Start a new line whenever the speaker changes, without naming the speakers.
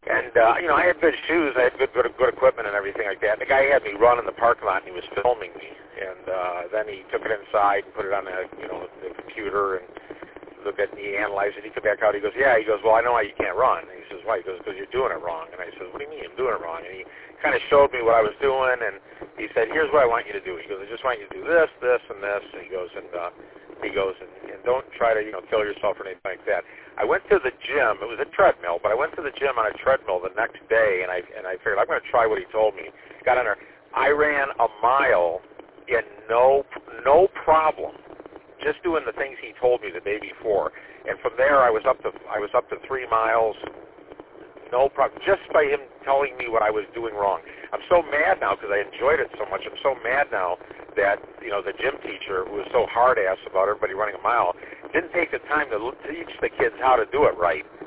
And, I had good shoes. I had good equipment and everything like that. The guy had me run in the parking lot, and he was filming me. And then he took it inside and put it on the computer and looked at it, and he analyzed it. He came back out. He goes, yeah. He goes, well, I know why you can't run. And he says, why? He goes, because you're doing it wrong. And I said, what do you mean I'm doing it wrong? And he kind of showed me what I was doing, and he said, here's what I want you to do. He goes, I just want you to do this, this, and this. And he goes, and don't try to, kill yourself or anything like that. I went to the gym. It was a treadmill, but I went to the gym on a treadmill the next day, and I figured I'm going to try what he told me. Got on there. I ran a mile in no problem, just doing the things he told me the day before. And from there, I was up to 3 miles. No problem, just by him telling me what I was doing wrong. I'm so mad now because I enjoyed it so much. I'm so mad now that, the gym teacher, who was so hard-ass about everybody running a mile, didn't take the time to teach the kids how to do it right.